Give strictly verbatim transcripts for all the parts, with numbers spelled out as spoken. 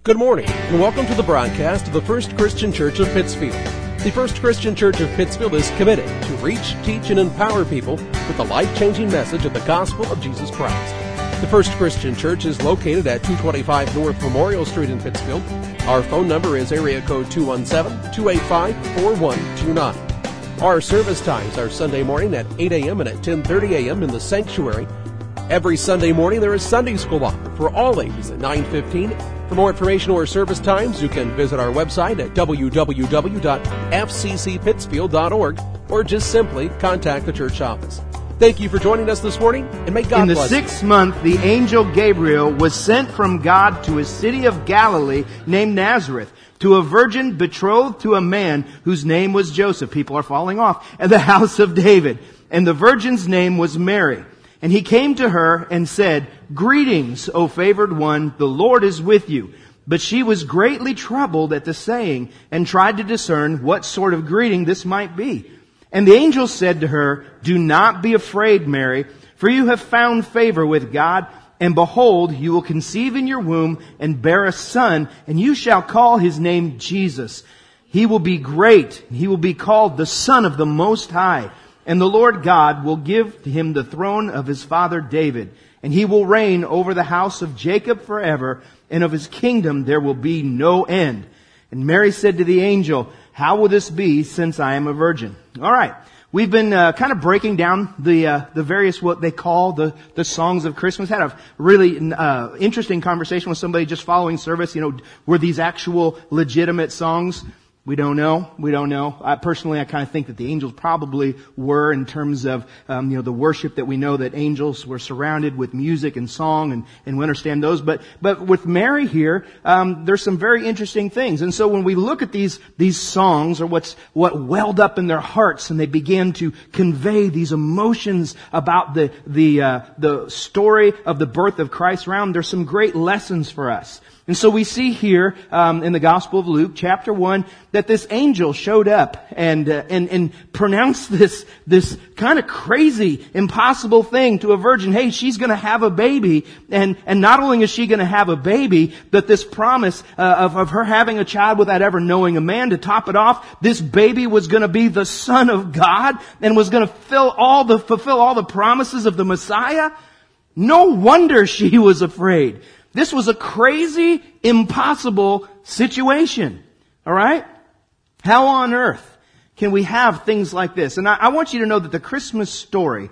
Good morning, and welcome to the broadcast of the First Christian Church of Pittsfield. The First Christian Church of Pittsfield is committed to reach, teach, and empower people with the life-changing message of the gospel of Jesus Christ. The First Christian Church is located at two twenty-five North Memorial Street in Pittsfield. Our phone number is area code two one seven, two eight five, four one two nine. Our service times are Sunday morning at eight a.m. and at ten thirty a.m. in the sanctuary. Every Sunday morning there is Sunday school offered for all ages at nine fifteen. For more information or service times, you can visit our website at w w w dot f c c pittsfield dot org or just simply contact the church office. Thank you for joining us this morning, and may God bless you. In the bless sixth month, the angel Gabriel was sent from God to a city of Galilee named Nazareth, to a virgin betrothed to a man whose name was Joseph. People are falling off. And the house of David. And the virgin's name was Mary. And he came to her and said, "Greetings, O favored one, the Lord is with you." But she was greatly troubled at the saying and tried to discern what sort of greeting this might be. And the angel said to her, "Do not be afraid, Mary, for you have found favor with God. And behold, you will conceive in your womb and bear a son, and you shall call his name Jesus. He will be great. He will be called the Son of the Most High. And the Lord God will give to him the throne of his father David. And he will reign over the house of Jacob forever, and of his kingdom there will be no end." And Mary said to the angel, "How will this be, since I am a virgin?" All right. We've been uh, kind of breaking down the uh, the various, what they call the the songs of Christmas. Had a really uh, interesting conversation with somebody just following service. You know, were these actual legitimate songs? We don't know. We don't know. I, personally, I kind of think that the angels probably were, in terms of um, you know the worship that we know that angels were surrounded with music and song, and and we understand those. But but with Mary here, um, there's some very interesting things. And so when we look at these these songs, or what's what welled up in their hearts, and they began to convey these emotions about the the uh, the story of the birth of Christ around, there's some great lessons for us. And so we see here um, in the Gospel of Luke, chapter one, that this angel showed up and uh, and and pronounced this this kind of crazy, impossible thing to a virgin. Hey, she's going to have a baby, and and not only is she going to have a baby, but this promise uh, of of her having a child without ever knowing a man. To top it off, this baby was going to be the Son of God and was going to fill all the fulfill all the promises of the Messiah. No wonder she was afraid. This was a crazy, impossible situation. All right? How on earth can we have things like this? And I, I want you to know that the Christmas story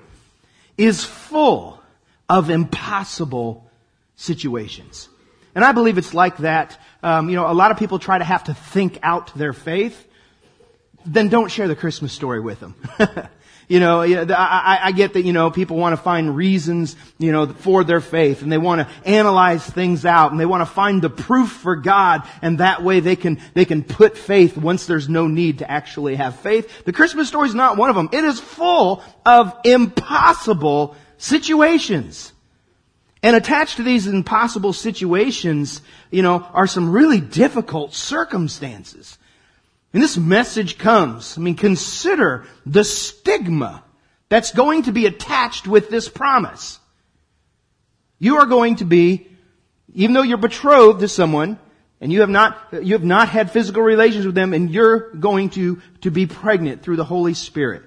is full of impossible situations. And I believe it's like that. Um, you know, a lot of people try to have to think out their faith. Then don't share the Christmas story with them. You know, I, I get that, you know, people want to find reasons, you know, for their faith, and they want to analyze things out, and they want to find the proof for God, and that way they can, they can put faith once there's no need to actually have faith. The Christmas story is not one of them. It is full of impossible situations. And attached to these impossible situations, you know, are some really difficult circumstances. And this message comes, I mean, consider the stigma that's going to be attached with this promise. You are going to be, even though you're betrothed to someone, and you have not, you have not had physical relations with them, and you're going to, to be pregnant through the Holy Spirit.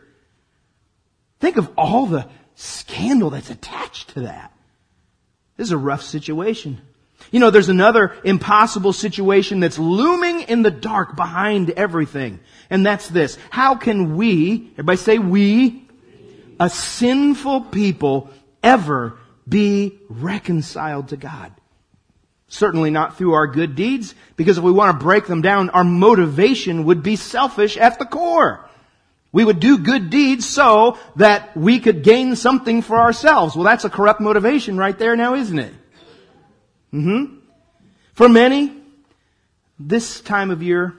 Think of all the scandal that's attached to that. This is a rough situation. You know, there's another impossible situation that's looming in the dark behind everything. And that's this. How can we, everybody say we, a sinful people, ever be reconciled to God? Certainly not through our good deeds, because if we want to break them down, our motivation would be selfish at the core. We would do good deeds so that we could gain something for ourselves. Well, that's a corrupt motivation right there now, isn't it? Mm-hmm. For many, this time of year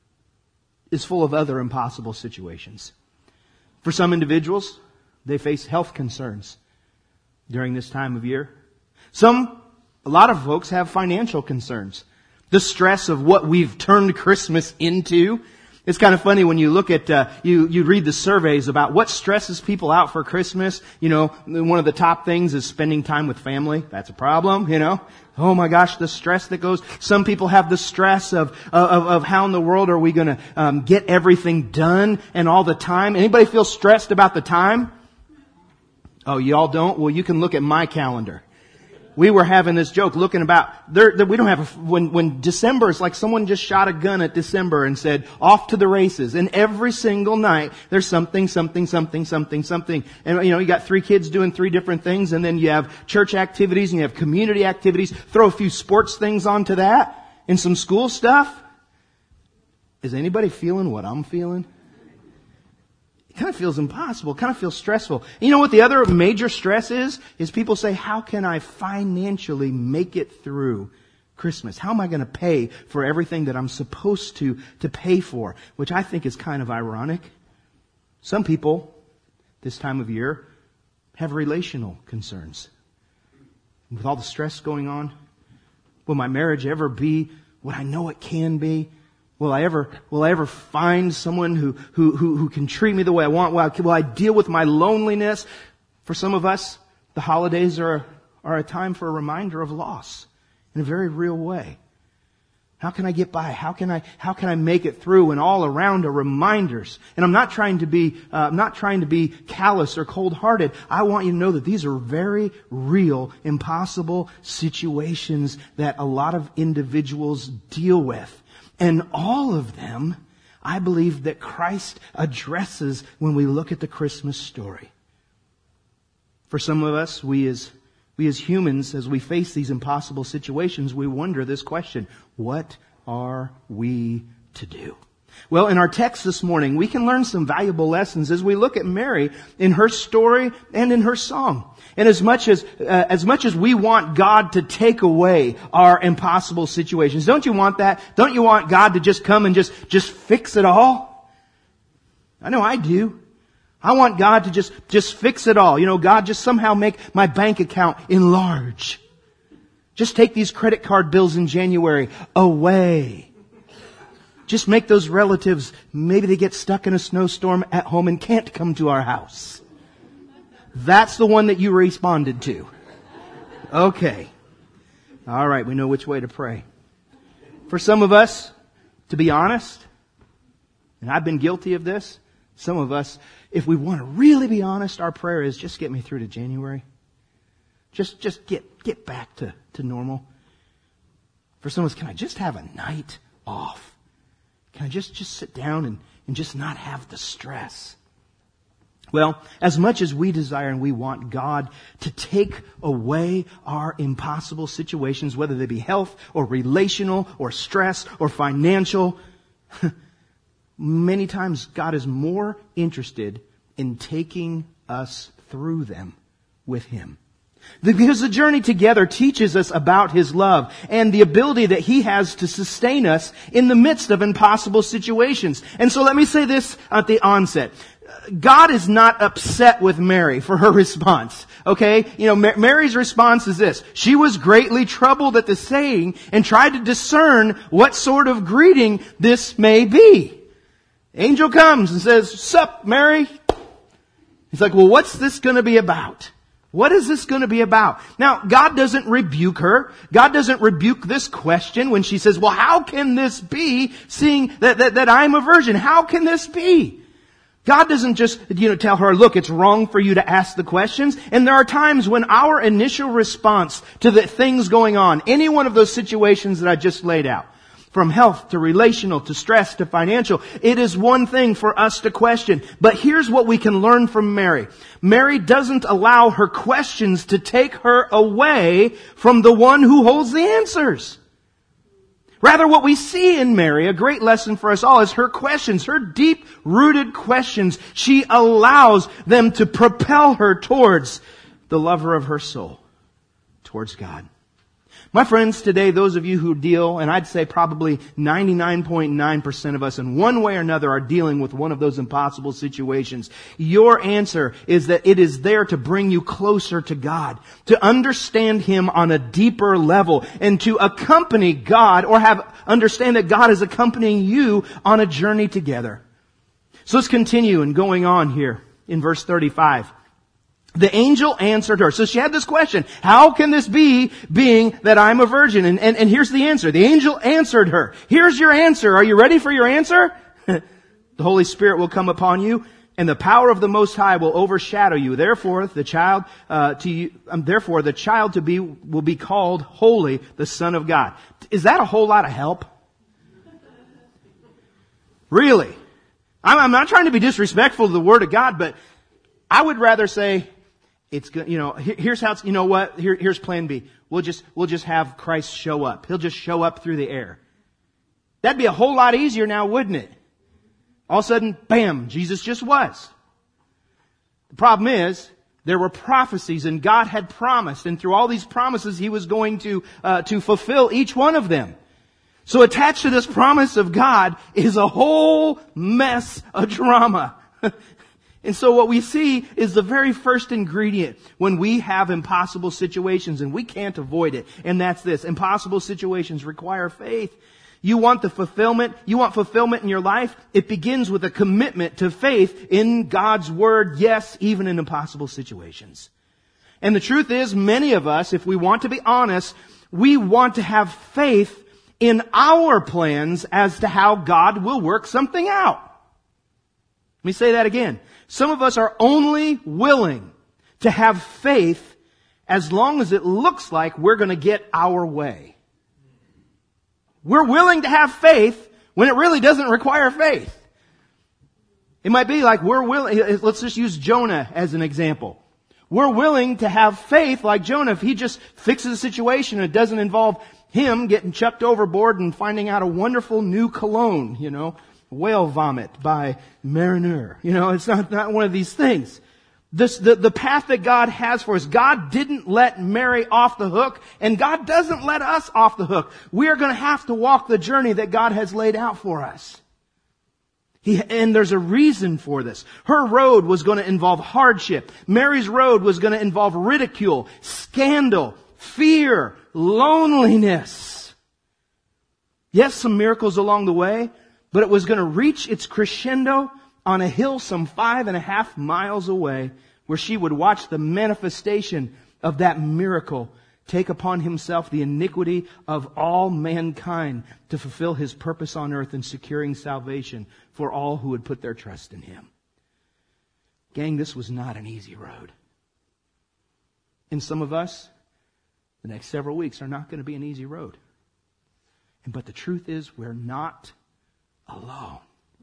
is full of other impossible situations. For some individuals, they face health concerns during this time of year. Some, a lot of folks have financial concerns. The stress of what we've turned Christmas into, It's kind of funny when you look at, uh, you, you read the surveys about what stresses people out for Christmas. You know, one of the top things is spending time with family. That's a problem, you know. Oh my gosh, the stress that goes. Some people have the stress of, of, of how in the world are we going to um, get everything done and all the time. Anybody feel stressed about the time? Oh, y'all don't? Well, you can look at my calendar. We were having this joke looking about, there, there, we don't have, a, when, when December is like someone just shot a gun at December and said, off to the races. And every single night, there's something, something, something, something, something. And you know, you got three kids doing three different things, and then you have church activities and you have community activities. Throw a few sports things onto that and some school stuff. Is anybody feeling what I'm feeling? It kind of feels impossible. It kind of feels stressful. And you know what the other major stress is? Is people say, how can I financially make it through Christmas? How am I going to pay for everything that I'm supposed to, to pay for? Which I think is kind of ironic. Some people, this time of year, have relational concerns. With all the stress going on, will my marriage ever be what I know it can be? Will I ever, will I ever find someone who, who, who, who can treat me the way I want? Will I, will I deal with my loneliness? For some of us, the holidays are, are a time for a reminder of loss in a very real way. How can I get by? How can I, how can I make it through? And all around are reminders. And I'm not trying to be, uh, I'm not trying to be callous or cold-hearted. I want you to know that these are very real, impossible situations that a lot of individuals deal with. And all of them, I believe that Christ addresses when we look at the Christmas story. For some of us, we as, we as humans, as we face these impossible situations, we wonder this question: what are we to do? Well, in our text this morning, we can learn some valuable lessons as we look at Mary in her story and in her song. And as much as, uh, as much as we want God to take away our impossible situations, don't you want that? Don't you want God to just come and just, just fix it all? I know I do. I want God to just, just fix it all. You know, God, just somehow make my bank account enlarge. Just take these credit card bills in January away. Just make those relatives, maybe they get stuck in a snowstorm at home and can't come to our house. That's the one that you responded to. Okay. All right, we know which way to pray. For some of us, to be honest, and I've been guilty of this, some of us, if we want to really be honest, our prayer is just get me through to January. Just, just get, get back to, to normal. For some of us, can I just have a night off? Can I just, just sit down and, and just not have the stress? Well, as much as we desire and we want God to take away our impossible situations, whether they be health or relational or stress or financial, many times God is more interested in taking us through them with Him. Because the journey together teaches us about His love and the ability that He has to sustain us in the midst of impossible situations. And so let me say this at the onset. God is not upset with Mary for her response. Okay? You know, Mary's response is this. She was greatly troubled at the saying and tried to discern what sort of greeting this may be. Angel comes and says, "Sup, Mary?" He's like, well, what's this going to be about? What is this going to be about? Now, God doesn't rebuke her. God doesn't rebuke this question when she says, well, how can this be, seeing that, that, that I'm a virgin? How can this be? God doesn't just, you know, tell her, look, it's wrong for you to ask the questions. And there are times when our initial response to the things going on, any one of those situations that I just laid out, from health to relational to stress to financial, it is one thing for us to question. But here's what we can learn from Mary. Mary doesn't allow her questions to take her away from the one who holds the answers. Rather, what we see in Mary, a great lesson for us all, is her questions, her deep-rooted questions. She allows them to propel her towards the lover of her soul, towards God. My friends, today, those of you who deal, and I'd say probably ninety-nine point nine percent of us in one way or another are dealing with one of those impossible situations. Your answer is that it is there to bring you closer to God, to understand Him on a deeper level, and to accompany God, or have understand that God is accompanying you on a journey together. So let's continue and going on here in verse thirty-five. The angel answered her. So she had this question, how can this be, being that I'm a virgin? And, and, and here's the answer. The angel answered her. Here's your answer. Are you ready for your answer? The Holy Spirit will come upon you, and the power of the Most High will overshadow you. Therefore, the child uh, to you, um, therefore the child to be will be called Holy, the Son of God. Is that a whole lot of help? Really? I'm, I'm not trying to be disrespectful to the Word of God, but I would rather say, it's good, you know, here's how it's, you know what, Here, here's plan B. We'll just, we'll just have Christ show up. He'll just show up through the air. That'd be a whole lot easier now, wouldn't it? All of a sudden, bam, Jesus just was. The problem is, there were prophecies and God had promised, and through all these promises He was going to, uh, to fulfill each one of them. So attached to this promise of God is a whole mess of drama. And so what we see is the very first ingredient when we have impossible situations, and we can't avoid it. And that's this. Impossible situations require faith. You want the fulfillment, you want fulfillment in your life? It begins with a commitment to faith in God's Word, yes, even in impossible situations. And the truth is, many of us, if we want to be honest, we want to have faith in our plans as to how God will work something out. Let me say that again. Some of us are only willing to have faith as long as it looks like we're going to get our way. We're willing to have faith when it really doesn't require faith. It might be like we're willing, let's just use Jonah as an example. We're willing to have faith like Jonah if he just fixes the situation and it doesn't involve him getting chucked overboard and finding out a wonderful new cologne, you know. Whale vomit by Mariner. You know, it's not, not one of these things. This, the, the path that God has for us, God didn't let Mary off the hook, and God doesn't let us off the hook. We are going to have to walk the journey that God has laid out for us. He, and there's a reason for this. Her road was going to involve hardship. Mary's road was going to involve ridicule, scandal, fear, loneliness. Yes, some miracles along the way, but it was going to reach its crescendo on a hill some five and a half miles away, where she would watch the manifestation of that miracle take upon Himself the iniquity of all mankind to fulfill His purpose on earth in securing salvation for all who would put their trust in Him. Gang, this was not an easy road. And some of us, the next several weeks are not going to be an easy road. But the truth is, we're not alone.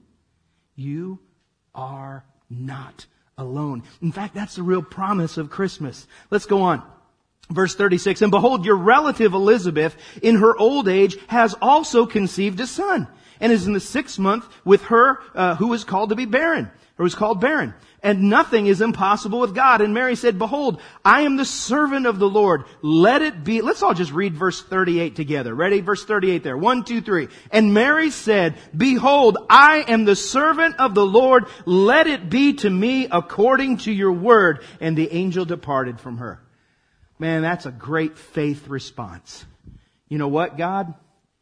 You are not alone. In fact, that's the real promise of Christmas. Let's go on. Verse thirty-six, and behold, your relative Elizabeth, in her old age, has also conceived a son, and is in the sixth month with her uh, who is called to be barren, or is called barren. And nothing is impossible with God. And Mary said, behold, I am the servant of the Lord. Let it be. Let's all just read verse thirty-eight together. Ready? Verse thirty-eight there. One, two, three. And Mary said, behold, I am the servant of the Lord. Let it be to me according to your word. And the angel departed from her. Man, that's a great faith response. You know what, God?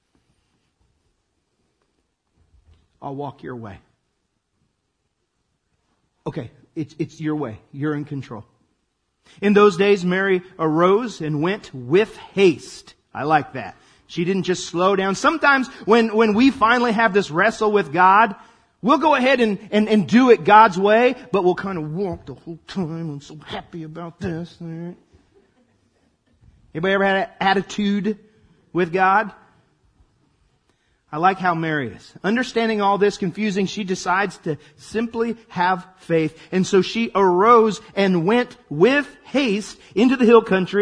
I'll walk your way. Okay, it's, it's your way. You're in control. In those days, Mary arose and went with haste. I like that. She didn't just slow down. Sometimes when, when we finally have this wrestle with God, we'll go ahead and, and, and do it God's way, but we'll kind of walk the whole time. I'm so happy about this. Anybody ever had an attitude with God? I like how Mary is. Understanding all this confusing, she decides to simply have faith. And so she arose and went with haste into the hill country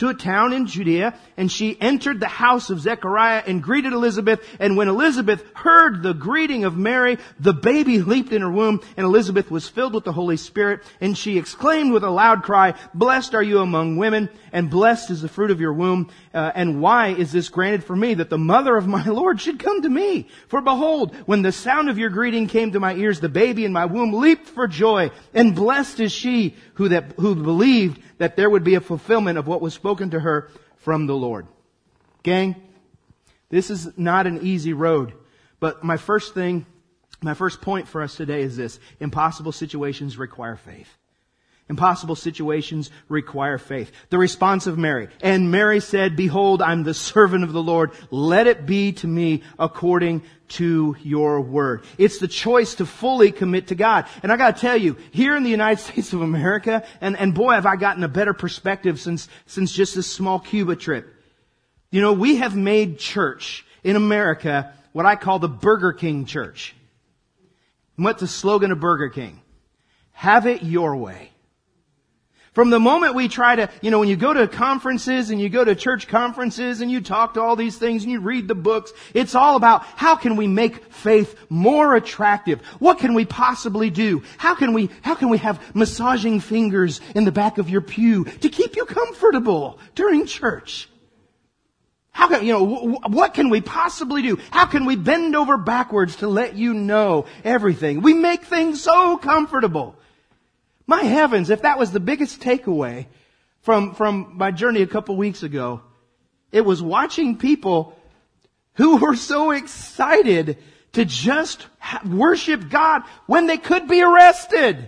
to a town in Judea, and she entered the house of Zechariah and greeted Elizabeth. And when Elizabeth heard the greeting of Mary, the baby leaped in her womb, and Elizabeth was filled with the Holy Spirit. And she exclaimed with a loud cry, "Blessed are you among women, and blessed is the fruit of your womb. Uh, and why is this granted for me, that the mother of my Lord should come to me? For behold, when the sound of your greeting came to my ears, the baby in my womb leaped for joy. And blessed is she who that who believed that there would be a fulfillment of what was spoken to her from the Lord." Gang, this is not an easy road. But my first thing, my first point for us today is this: impossible situations require faith. Impossible situations require faith. The response of Mary. "And Mary said, Behold, I'm the servant of the Lord. Let it be to me according to your word." It's the choice to fully commit to God. And I gotta tell you, here in the United States of America, and, and boy, have I gotten a better perspective since, since just this small Cuba trip. You know, we have made church in America what I call the Burger King church. And what's the slogan of Burger King? Have it your way. From the moment we try to, you know, when you go to conferences and you go to church conferences and you talk to all these things and you read the books, it's all about how can we make faith more attractive? What can we possibly do? How can we, how can we have massaging fingers in the back of your pew to keep you comfortable during church? How can, you know, w- what can we possibly do? How can we bend over backwards to let you know everything? We make things so comfortable. My heavens, if that was the biggest takeaway from, from my journey a couple weeks ago, it was watching people who were so excited to just worship God when they could be arrested.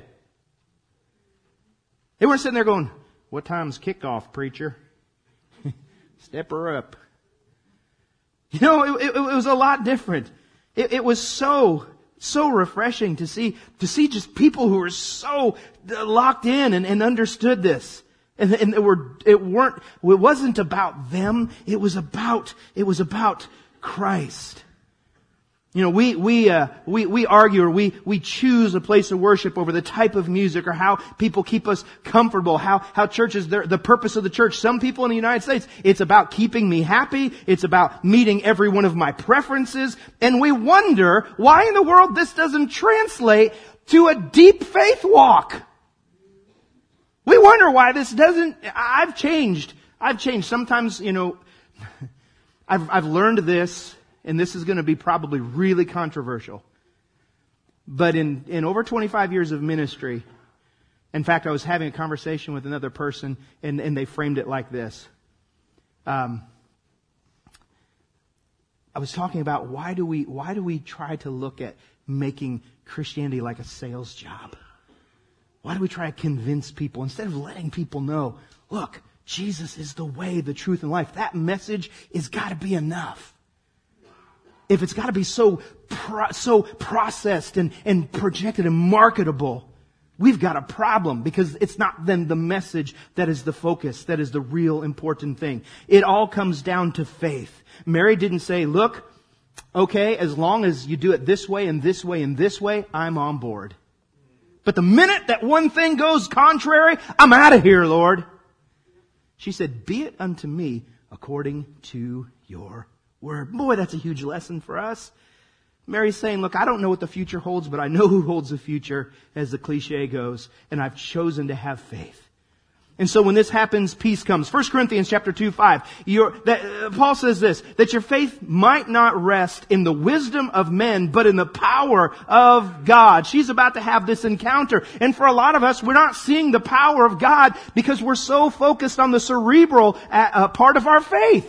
They weren't sitting there going, "What time's kickoff, preacher? Step her up." You know, it, it, it was a lot different. It, it was so So refreshing to see, to see just people who were so locked in and, and understood this. And, and it were, it weren't, it wasn't about them. It was about, it was about Christ. You know, we, we, uh, we, we argue or we, we choose a place of worship over the type of music or how people keep us comfortable, how, how churches, the purpose of the church. Some people in the United States, it's about keeping me happy. It's about meeting every one of my preferences. And we wonder why in the world this doesn't translate to a deep faith walk. We wonder why this doesn't, I've changed. I've changed. Sometimes, you know, I've, I've learned this. And this is going to be probably really controversial. But in, in over twenty-five years of ministry, in fact, I was having a conversation with another person, and, and they framed it like this. Um, I was talking about why do we why do we try to look at making Christianity like a sales job? Why do we try to convince people instead of letting people know, look, Jesus is the way, the truth, and life? That message has got to be enough. If it's got to be so pro- so processed and, and projected and marketable, we've got a problem, because it's not then the message that is the focus, that is the real important thing. It all comes down to faith. Mary didn't say, look, okay, as long as you do it this way and this way and this way, I'm on board. But the minute that one thing goes contrary, I'm out of here, Lord. She said, be it unto me according to your word. Boy, that's a huge lesson for us. Mary's saying, look, I don't know what the future holds, but I know who holds the future, as the cliche goes, and I've chosen to have faith. And so when this happens, peace comes. First Corinthians chapter two, five. Your, that, uh, Paul says this, that your faith might not rest in the wisdom of men, but in the power of God. She's about to have this encounter. And for a lot of us, we're not seeing the power of God because we're so focused on the cerebral uh, uh, part of our faith.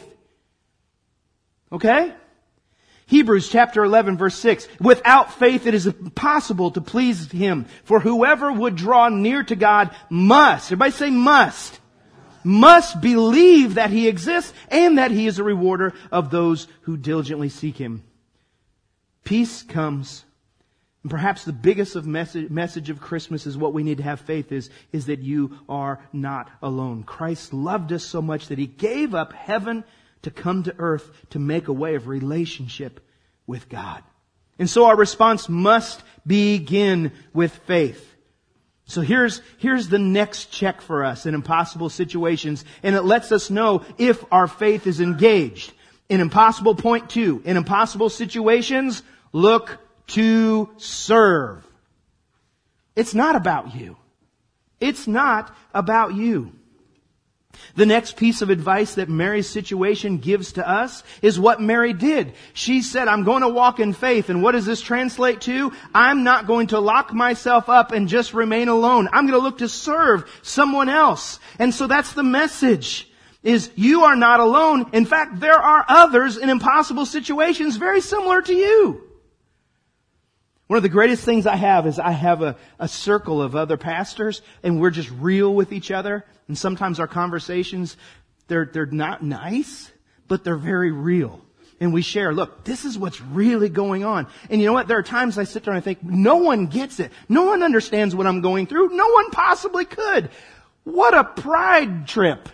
Okay? Hebrews chapter eleven verse six. Without faith it is impossible to please Him. For whoever would draw near to God must, everybody say must, must believe that He exists and that He is a rewarder of those who diligently seek Him. Peace comes. And perhaps the biggest of message, message of Christmas is what we need to have faith is, is that you are not alone. Christ loved us so much that He gave up heaven to come to earth to make a way of relationship with God. And so our response must begin with faith. So here's, here's the next check for us in impossible situations, and it lets us know if our faith is engaged. In impossible point two, in impossible situations, look to serve. It's not about you. It's not about you. The next piece of advice that Mary's situation gives to us is what Mary did. She said, I'm going to walk in faith. And what does this translate to? I'm not going to lock myself up and just remain alone. I'm going to look to serve someone else. And so that's the message, is you are not alone. In fact, there are others in impossible situations very similar to you. One of the greatest things I have is I have a, a circle of other pastors, and we're just real with each other. And sometimes our conversations, they're, they're not nice, but they're very real. And we share, look, this is what's really going on. And you know what? There are times I sit there and I think, no one gets it. No one understands what I'm going through. No one possibly could. What a pride trip.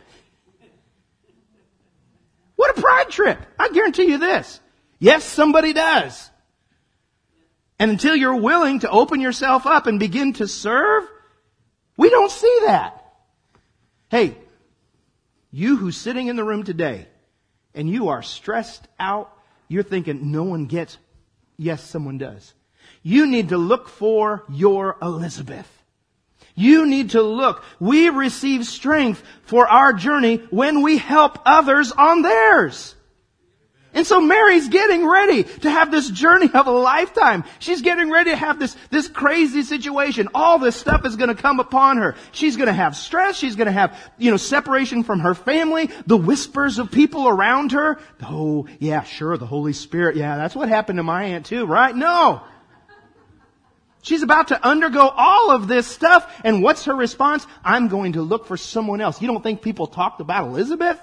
What a pride trip. I guarantee you this. Yes, somebody does. And until you're willing to open yourself up and begin to serve, we don't see that. Hey, you who's sitting in the room today and you are stressed out, you're thinking no one gets. Yes, someone does. You need to look for your Elizabeth. You need to look. We receive strength for our journey when we help others on theirs. And so Mary's getting ready to have this journey of a lifetime. She's getting ready to have this, this crazy situation. All this stuff is going to come upon her. She's going to have stress. She's going to have, you know, separation from her family. The whispers of people around her. Oh, yeah, sure, the Holy Spirit. Yeah, that's what happened to my aunt too, right? No. She's about to undergo all of this stuff. And what's her response? I'm going to look for someone else. You don't think people talked about Elizabeth?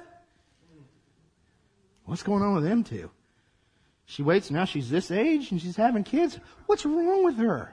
What's going on with them two? She waits, now she's this age and she's having kids. What's wrong with her?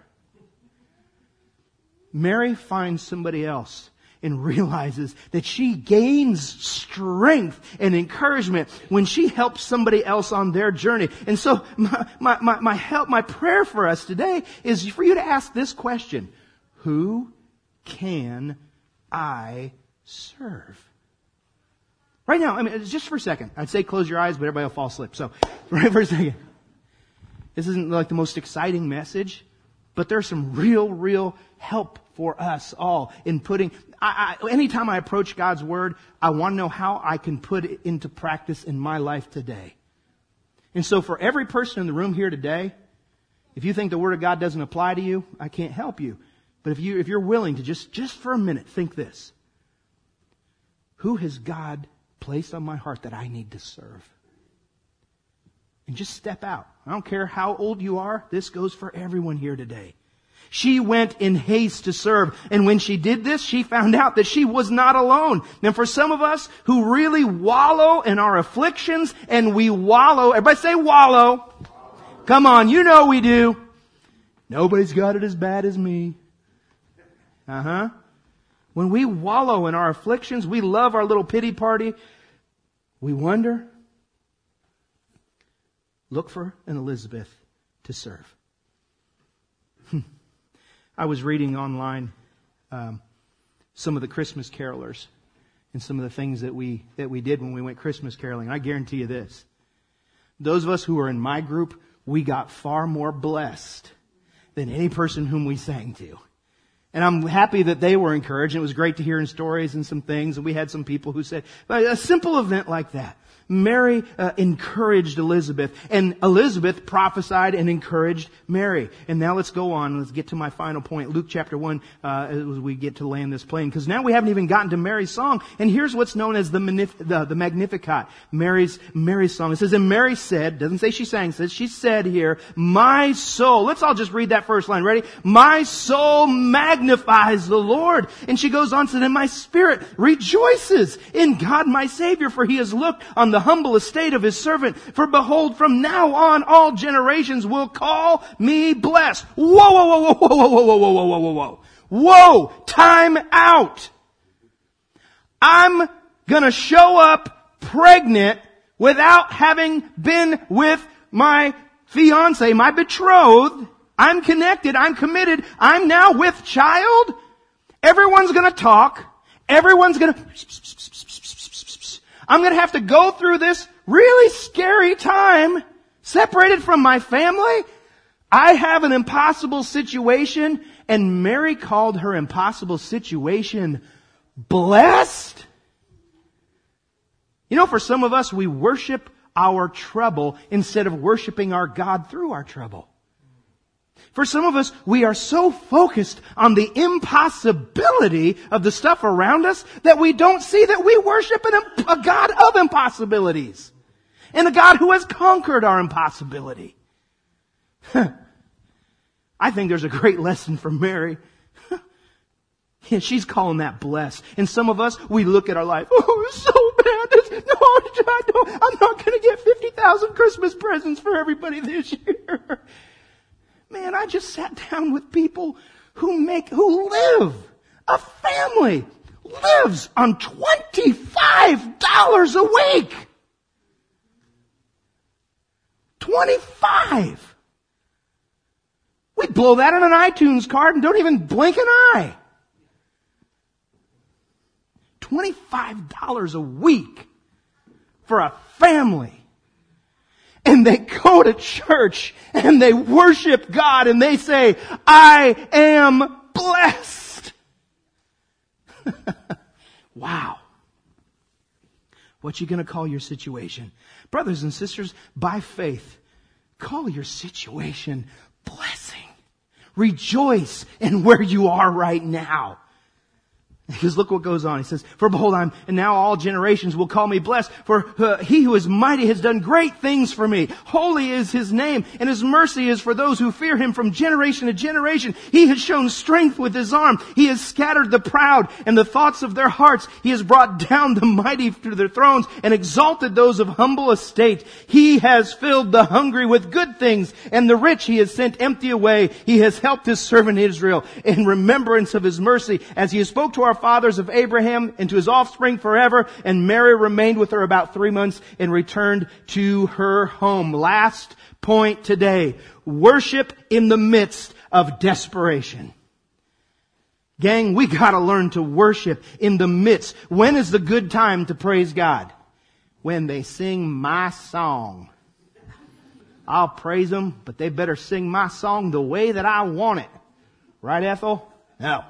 Mary finds somebody else and realizes that she gains strength and encouragement when she helps somebody else on their journey. And so my, my, my, my help, my prayer for us today is for you to ask this question. Who can I serve? Right now, I mean, just for a second. I'd say close your eyes, but everybody will fall asleep. So, right for a second. This isn't like the most exciting message, but there's some real, real help for us all in putting, I, I, anytime I approach God's Word, I want to know how I can put it into practice in my life today. And so for every person in the room here today, if you think the Word of God doesn't apply to you, I can't help you. But if you, if you're willing to just, just for a minute, think this. Who has God placed on my heart that I need to serve? And just step out. I don't care how old you are. This goes for everyone here today. She went in haste to serve. And when she did this, she found out that she was not alone. And for some of us who really wallow in our afflictions, and we wallow, everybody say wallow. wallow. Come on, you know we do. Nobody's got it as bad as me. Uh-huh. When we wallow in our afflictions, we love our little pity party. We wonder. Look for an Elizabeth to serve. I was reading online um, some of the Christmas carolers and some of the things that we that we did when we went Christmas caroling. I guarantee you this. Those of us who are in my group, we got far more blessed than any person whom we sang to. And I'm happy that they were encouraged. It was great to hear in stories and some things. And we had some people who said, a simple event like that. Mary uh, encouraged Elizabeth, and Elizabeth prophesied and encouraged Mary. And now let's go on. Let's get to my final point. Luke chapter one, uh, as we get to land this plane. Because now we haven't even gotten to Mary's song. And here's what's known as the, Magnif- the, the Magnificat. Mary's, Mary's song. It says, and Mary said, doesn't say she sang, it says she said here, my soul. Let's all just read that first line. Ready? My soul magnifies the Lord. And she goes on to then my spirit rejoices in God my Savior, for He has looked on the the humble estate of His servant. For behold, from now on all generations will call me blessed. Whoa, whoa, whoa, whoa, whoa, whoa, whoa, whoa, whoa, whoa, whoa. Whoa, time out. I'm gonna show up pregnant without having been with my fiance, my betrothed. I'm connected, I'm committed, I'm now with child. Everyone's going to talk. Everyone's going to... I'm going to have to go through this really scary time, separated from my family. I have an impossible situation, and Mary called her impossible situation blessed. You know, for some of us, we worship our trouble instead of worshiping our God through our trouble. For some of us, we are so focused on the impossibility of the stuff around us that we don't see that we worship an, a God of impossibilities. And a God who has conquered our impossibility. I think there's a great lesson from Mary. Yeah, she's calling that blessed. And some of us, we look at our life, oh, it's so bad. This, no, I don't, I'm not going to get fifty thousand Christmas presents for everybody this year. Man, I just sat down with people who make, who live, a family lives on twenty-five dollars a week. twenty-five. We blow that on an iTunes card and don't even blink an eye. twenty-five dollars a week for a family. And they go to church and they worship God and they say, I am blessed. Wow. What you going to call your situation? Brothers and sisters, by faith, call your situation blessing. Rejoice in where you are right now. Because look what goes on. He says, for behold, I'm, and now all generations will call me blessed. For uh, he who is mighty has done great things for me. Holy is his name, and his mercy is for those who fear him from generation to generation. He has shown strength with his arm. He has scattered the proud and the thoughts of their hearts. He has brought down the mighty to their thrones and exalted those of humble estate. He has filled the hungry with good things, and the rich he has sent empty away. He has helped his servant Israel in remembrance of his mercy, as he has spoke to our fathers of Abraham and to his offspring forever. And Mary remained with her about three months and returned to her home. Last point today. Worship in the midst of desperation. Gang, we gotta learn to worship in the midst. When is the good time to praise God? When they sing my song. I'll praise them, but they better sing my song the way that I want it. Right, Ethel? No.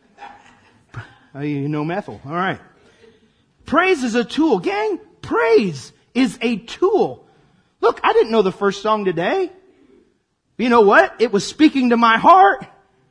Oh, you know Ethel. All right. Praise is a tool. Gang, praise is a tool. Look, I didn't know the first song today. But you know what? It was speaking to my heart.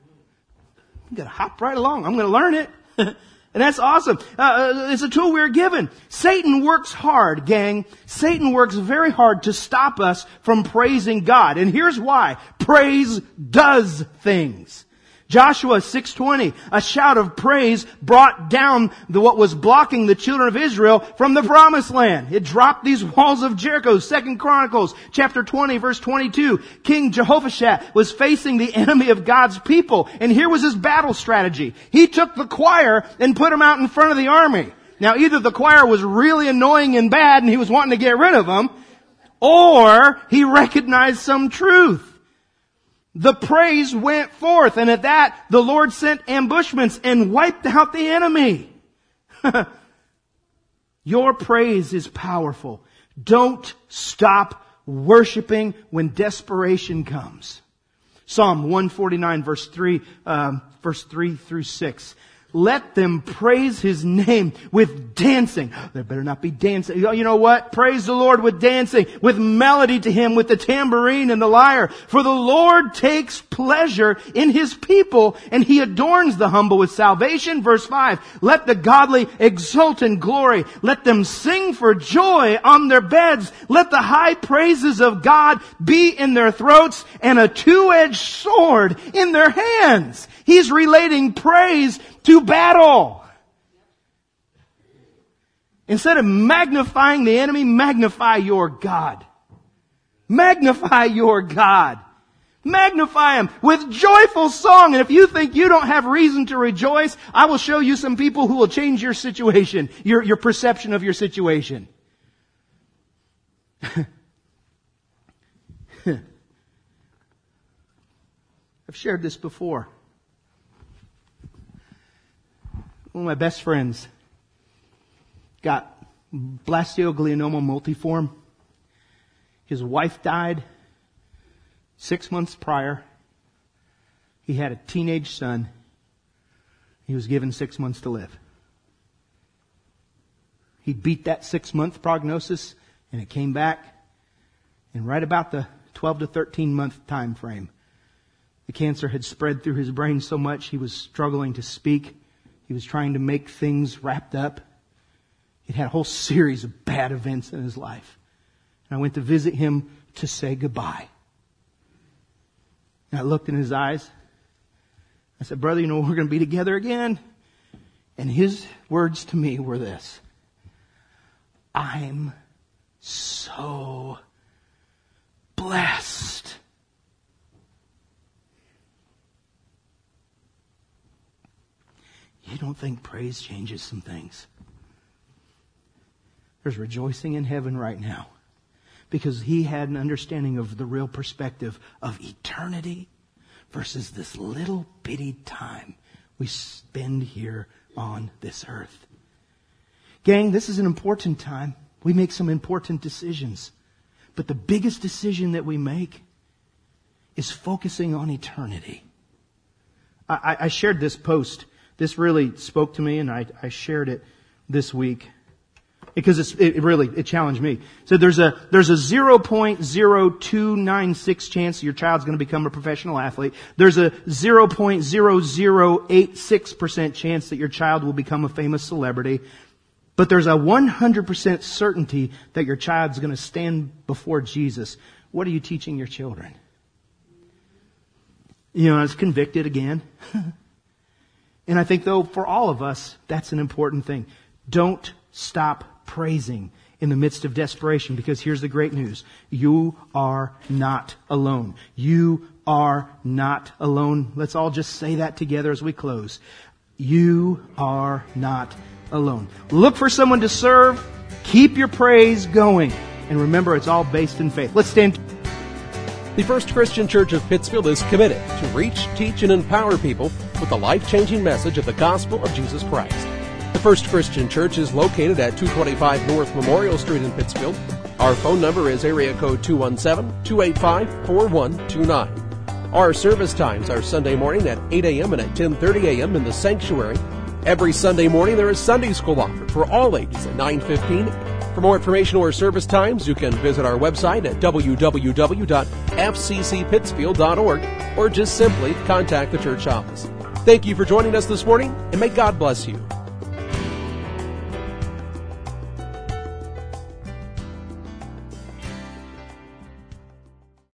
I'm going to hop right along. I'm going to learn it. And that's awesome. Uh, it's a tool we're given. Satan works hard, gang. Satan works very hard to stop us from praising God. And here's why. Praise does things. Joshua six twenty, a shout of praise brought down the, what was blocking the children of Israel from the promised land. It dropped these walls of Jericho. Second Chronicles chapter twenty verse twenty-two. King Jehoshaphat was facing the enemy of God's people. And here was his battle strategy. He took the choir and put them out in front of the army. Now either the choir was really annoying and bad and he was wanting to get rid of them, or he recognized some truth. The praise went forth, and at that, the Lord sent ambushments and wiped out the enemy. Your praise is powerful. Don't stop worshiping when desperation comes. Psalm one forty-nine, verse three, um, verse three through six. Let them praise His name with dancing. There better not be dancing. You know what? Praise the Lord with dancing, with melody to Him, with the tambourine and the lyre. For the Lord takes pleasure in His people, and He adorns the humble with salvation. Verse five. Let the godly exult in glory. Let them sing for joy on their beds. Let the high praises of God be in their throats and a two-edged sword in their hands. He's relating praise to battle. Instead of magnifying the enemy, magnify your God. Magnify your God. Magnify Him with joyful song. And if you think you don't have reason to rejoice, I will show you some people who will change your situation, your, your perception of your situation. I've shared this before. one of my best friends got blastioglioma multiforme. His wife died six months prior. He had a teenage son. He was given six months to live. He beat that six-month prognosis, and it came back. And right about the twelve to thirteen month time frame, the cancer had spread through his brain so much he was struggling to speak. He was trying to make things wrapped up. He'd had a whole series of bad events in his life. And I went to visit him to say goodbye. And I looked in his eyes. I said, brother, you know, we're going to be together again. And his words to me were this: I'm so blessed. You don't think praise changes some things? There's rejoicing in heaven right now because he had an understanding of the real perspective of eternity versus this little bitty time we spend here on this earth. Gang, this is an important time. We make some important decisions. But the biggest decision that we make is focusing on eternity. I, I shared this post. This really spoke to me, and I, I shared it this week because it's, it really it challenged me. So there's a there's a zero point zero two nine six chance your child's going to become a professional athlete. There's a zero point zero zero eight six percent chance that your child will become a famous celebrity. But there's a one hundred percent certainty that your child's going to stand before Jesus. What are you teaching your children? You know, I was convicted again. And I think, though, for all of us, that's an important thing. Don't stop praising in the midst of desperation, because here's the great news. You are not alone. You are not alone. Let's all just say that together as we close. You are not alone. Look for someone to serve. Keep your praise going. And remember, it's all based in faith. Let's stand. The First Christian Church of Pittsfield is committed to reach, teach, and empower people with the life-changing message of the gospel of Jesus Christ. The First Christian Church is located at two twenty-five North Memorial Street in Pittsfield. Our phone number is area code two one seven, two eight five, four one two nine. Our service times are Sunday morning at eight a.m. and at ten thirty a.m. in the sanctuary. Every Sunday morning there is Sunday school offered for all ages at nine fifteen. For more information or service times, you can visit our website at w w w dot f c c pittsfield dot org or just simply contact the church office. Thank you for joining us this morning, and may God bless you.